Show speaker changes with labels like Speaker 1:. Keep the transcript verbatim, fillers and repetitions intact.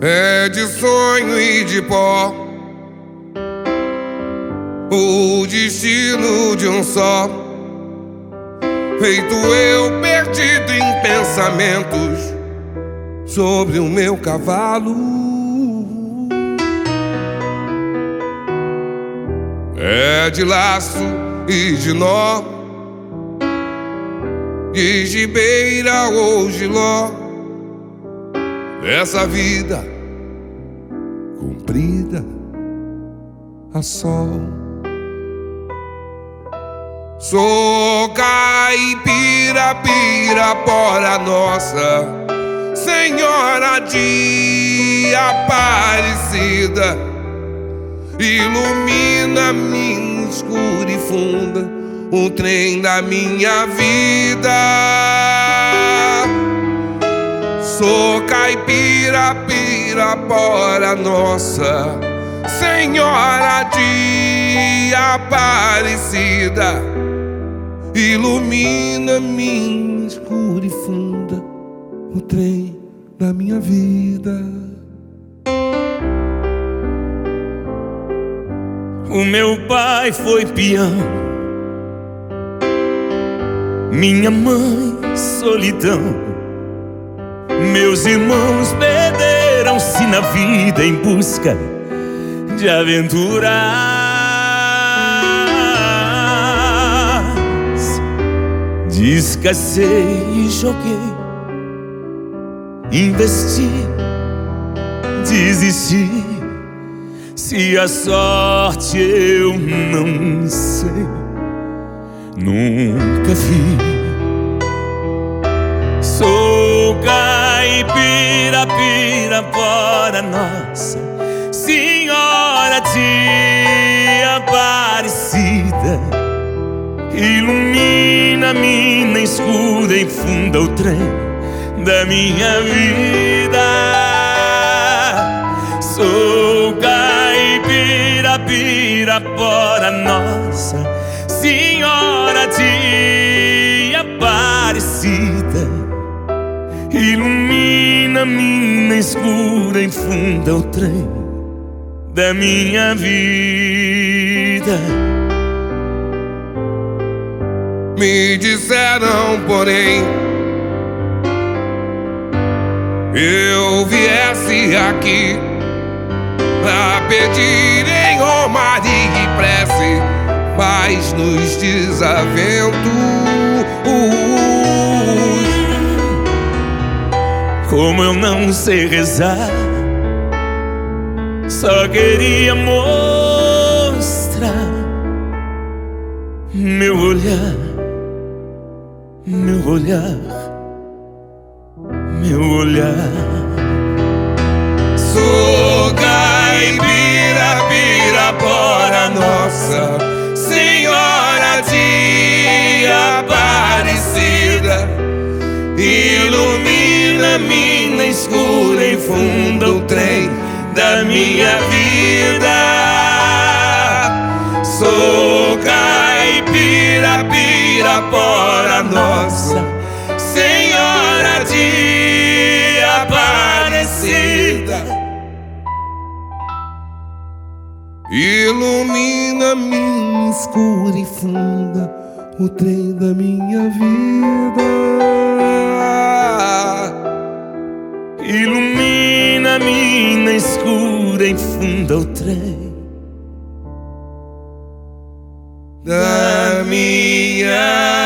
Speaker 1: é de sonho e de pó, o destino de um só, feito eu perdido em pensamentos sobre o meu cavalo. É de laço e de nó, de gibeira ou giló, dessa vida comprida a sol. Sou caipira, pirapora nossa Senhora de Aparecida, ilumina minha escura e funda o trem da minha vida. Sou caipira, pirapora nossa Senhora de Aparecida, ilumina minha escura e funda o trem da minha vida.
Speaker 2: O meu pai foi peão, minha mãe solidão, meus irmãos perderam-se na vida em busca de aventuras. Descasei e joguei, investi, desisti. Se a sorte eu não sei, nunca vi. Sou caipira, pirapora nossa Senhora de Aparecida, ilumina a mina escura e funda o trem da minha vida. Sou caipira, pirapora nossa Senhora de Aparecida, ilumina a mina escura e funda o trem da minha vida.
Speaker 1: Me disseram, porém, eu viesse aqui pra pedir em romaria e prece paz nos desaventos.
Speaker 2: Como eu não sei rezar, só queria mostrar meu olhar, meu olhar, meu olhar.
Speaker 1: Sou caipira, pirapora nossa Senhora de Aparecida, ilumina a mina escura e funda o trem da minha vida. Sou caipira, pirapora nossa Senhora de Aparecida, ilumina minha escura e funda o trem da minha vida.
Speaker 2: Ilumina a mina escura e funda o trem
Speaker 1: da minha